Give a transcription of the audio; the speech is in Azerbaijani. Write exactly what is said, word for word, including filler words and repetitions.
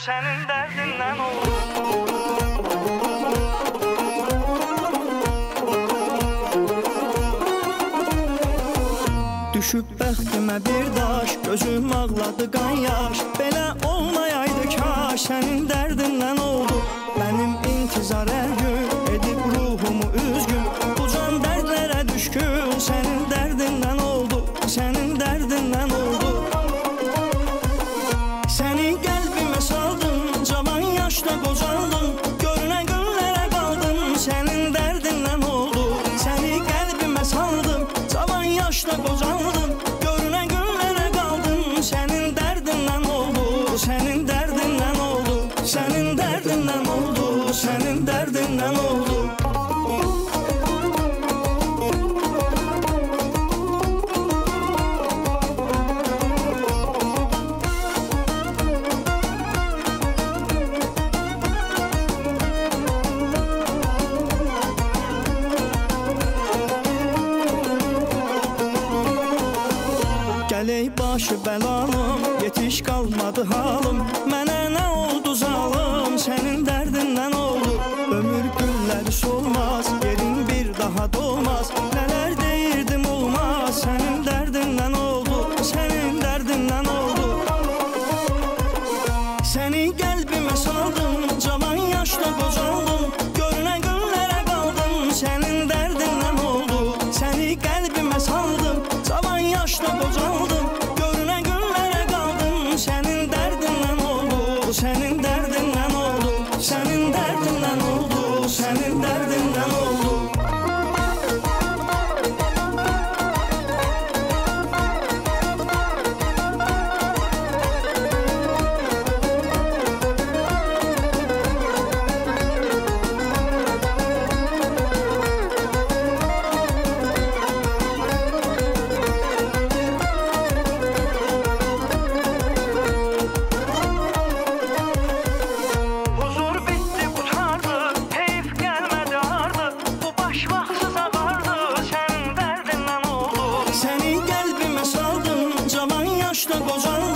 Sənin dərdindən oldu. Düşüb bəxtimə bir daş, gözüm ağladı qan yaş. Belə olmayaydı kaş, sənin dərdindən oldu. Mənim intizar hər gün edib ruhumu üzgün. Bu can dərdlərə düşkün, sənin dərdindən oldu. Sənin dərdindən oldu. Səni qəlbimə saldım, cavan yaşda qocaldım. Görünən günlərə qaldım, sənin dərdindən oldu. Səni qəlbimə saldım, cavan yaşda qocaldım. Görünən günlərə qaldım, sənin dərdindən oldu. Sənin dərdindən oldu. Sənin dərdindən oldu. Sənin dərdindən oldu. Gələk başı bəlalım, yetiş qalmadı halım. Mənə nə oldu zalım, sənin dərdindən oldu. Ömür günləri solmaz, yerin bir daha dolmaz. Nələr deyirdim olmaz, sənin dərdindən oldu. Sənin dərdindən oldu. Səni qəlbimə saldım, cavan yaşda qocaldım. Görünən günlərə qaldım, sənin dərdindən oldu. Səni qəlbimə saldım, cavan yaşda qocaldım. Görünən günlərə qaldım, sənin dərdindən oldu. Sənin dərdindən oldu. Sənin dərdindən oldu. Sənin dərdindən oldu. Yaşda qocaldım.